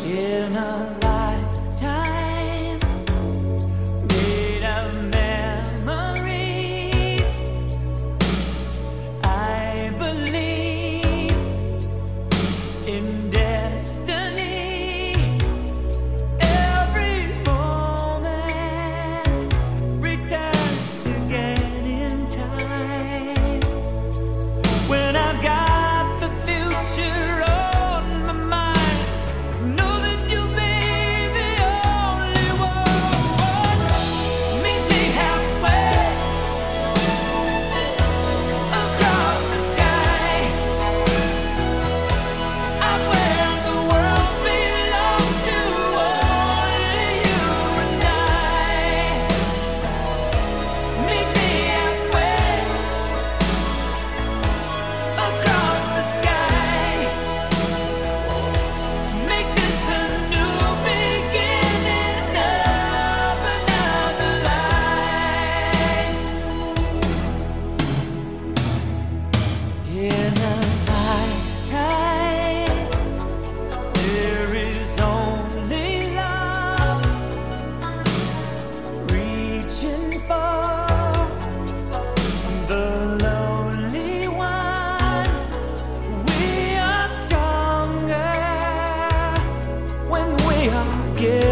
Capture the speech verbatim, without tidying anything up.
in a lifetime made of memories. I believe in destiny. Every moment returns again in time. When I've got the future on my mind, know that you'll be the only one. Meet me halfway across the sky. I'm where the world belongs to only you and I. Meet me halfway across the sky. Make this a new beginning of another life. In a lifetime, there is only love, reaching for the lonely one. We are stronger when we are together.